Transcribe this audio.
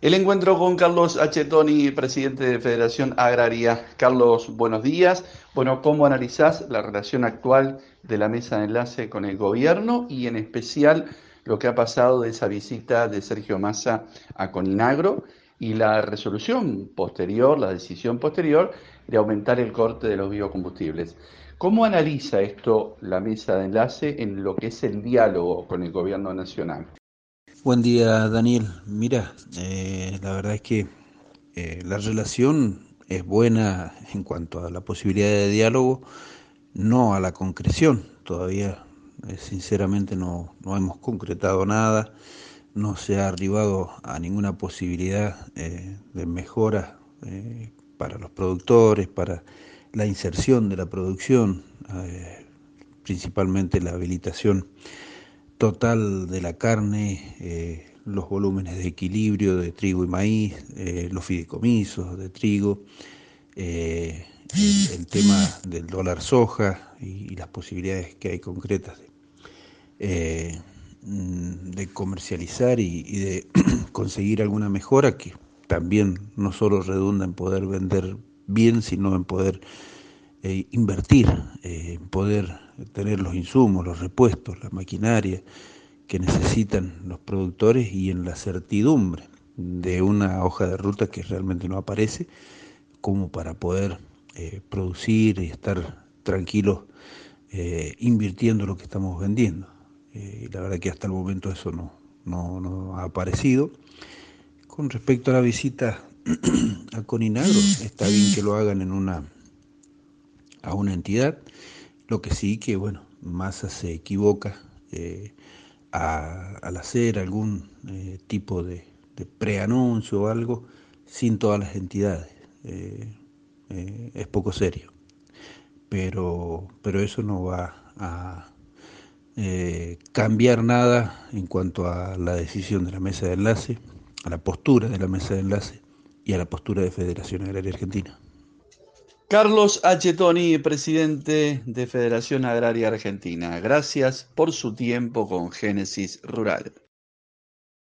El encuentro con Carlos Achetoni, presidente de Federación Agraria. Carlos, buenos días. Bueno, ¿cómo analizás la relación actual de la mesa de enlace con el gobierno y en especial lo que ha pasado de esa visita de Sergio Massa a Coninagro y la resolución posterior, la decisión posterior de aumentar el corte de los biocombustibles? ¿Cómo analiza esto la mesa de enlace en lo que es el diálogo con el gobierno nacional? Buen día, Daniel. Mira, la verdad es que la relación es buena en cuanto a la posibilidad de diálogo, no a la concreción. Todavía, sinceramente, no hemos concretado nada, no se ha arribado a ninguna posibilidad de mejora para los productores, para la inserción de la producción, principalmente la habilitación total de la carne, los volúmenes de equilibrio de trigo y maíz, los fideicomisos de trigo, el tema del dólar soja y las posibilidades que hay concretas eh, de comercializar y de conseguir alguna mejora que también no solo redunda en poder vender bien, sino en poder invertir, en poder tener los insumos, los repuestos, la maquinaria que necesitan los productores y en la certidumbre de una hoja de ruta que realmente no aparece, como para poder producir y estar tranquilos invirtiendo lo que estamos vendiendo. La verdad que hasta el momento eso no ha aparecido. Con respecto a la visita a Coninagro, está bien que lo hagan a una entidad, lo que sí que, bueno, Massa se equivoca al hacer algún tipo de preanuncio o algo sin todas las entidades. Es poco serio, pero eso no va a cambiar nada en cuanto a la decisión de la mesa de enlace, a la postura de la mesa de enlace y a la postura de Federación Agraria Argentina. Carlos Achetoni, presidente de Federación Agraria Argentina. Gracias por su tiempo con Génesis Rural.